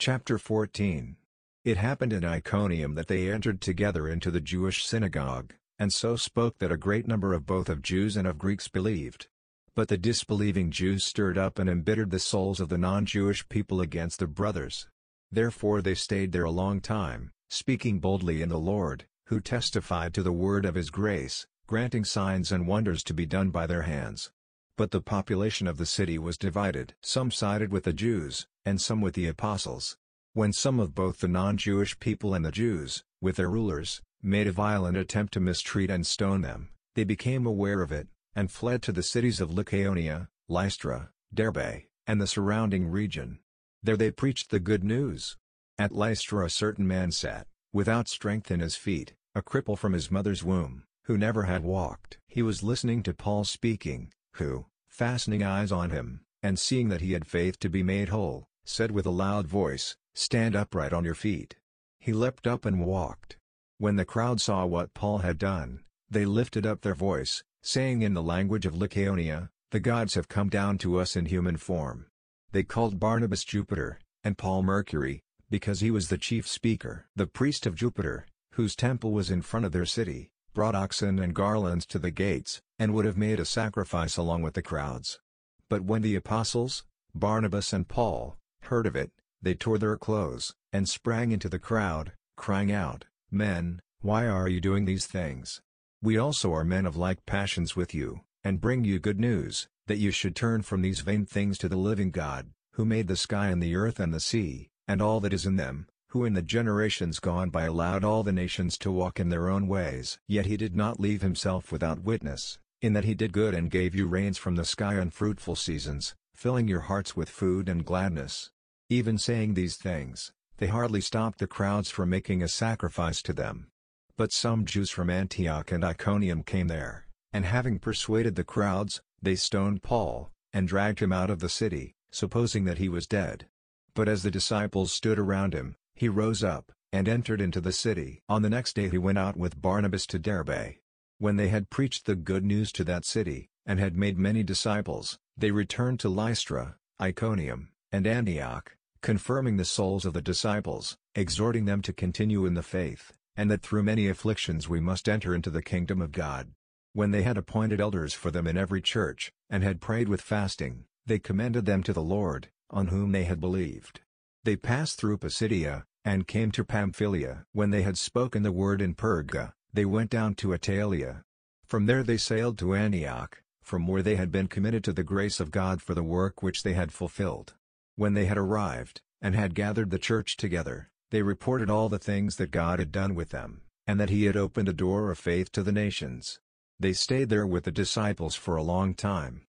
Chapter 14. It happened in Iconium that they entered together into the Jewish synagogue, and so spoke that a great number of both of Jews and of Greeks believed. But the disbelieving Jews stirred up and embittered the souls of the non-Jewish people against their brothers. Therefore they stayed there a long time, speaking boldly in the Lord, who testified to the word of his grace, granting signs and wonders to be done by their hands. But the population of the city was divided. Some sided with the Jews, and some with the apostles. When some of both the non-Jewish people and the Jews, with their rulers, made a violent attempt to mistreat and stone them, they became aware of it, and fled to the cities of Lycaonia, Lystra, Derbe, and the surrounding region. There they preached the good news. At Lystra a certain man sat, without strength in his feet, a cripple from his mother's womb, who never had walked. He was listening to Paul speaking, who, fastening eyes on him, and seeing that he had faith to be made whole, said with a loud voice, "Stand upright on your feet." He leapt up and walked. When the crowd saw what Paul had done, they lifted up their voice, saying in the language of Lycaonia, "The gods have come down to us in human form." They called Barnabas Jupiter, and Paul Mercury, because he was the chief speaker. The priest of Jupiter, whose temple was in front of their city, brought oxen and garlands to the gates, and would have made a sacrifice along with the crowds. But when the apostles, Barnabas and Paul, heard of it, they tore their clothes, and sprang into the crowd, crying out, "Men, why are you doing these things? We also are men of like passions with you, and bring you good news, that you should turn from these vain things to the living God, who made the sky and the earth and the sea, and all that is in them, who in the generations gone by allowed all the nations to walk in their own ways. Yet he did not leave himself without witness, in that he did good and gave you rains from the sky and fruitful seasons, filling your hearts with food and gladness." Even saying these things, they hardly stopped the crowds from making a sacrifice to them. But some Jews from Antioch and Iconium came there, and having persuaded the crowds, they stoned Paul, and dragged him out of the city, supposing that he was dead. But as the disciples stood around him, he rose up, and entered into the city. On the next day he went out with Barnabas to Derbe. When they had preached the good news to that city, and had made many disciples, they returned to Lystra, Iconium, and Antioch, confirming the souls of the disciples, exhorting them to continue in the faith, and that through many afflictions we must enter into the kingdom of God. When they had appointed elders for them in every church, and had prayed with fasting, they commended them to the Lord, on whom they had believed. They passed through Pisidia, and came to Pamphylia. When they had spoken the word in Perga, they went down to Attalia. From there they sailed to Antioch, from where they had been committed to the grace of God for the work which they had fulfilled. When they had arrived, and had gathered the church together, they reported all the things that God had done with them, and that he had opened a door of faith to the nations. They stayed there with the disciples for a long time,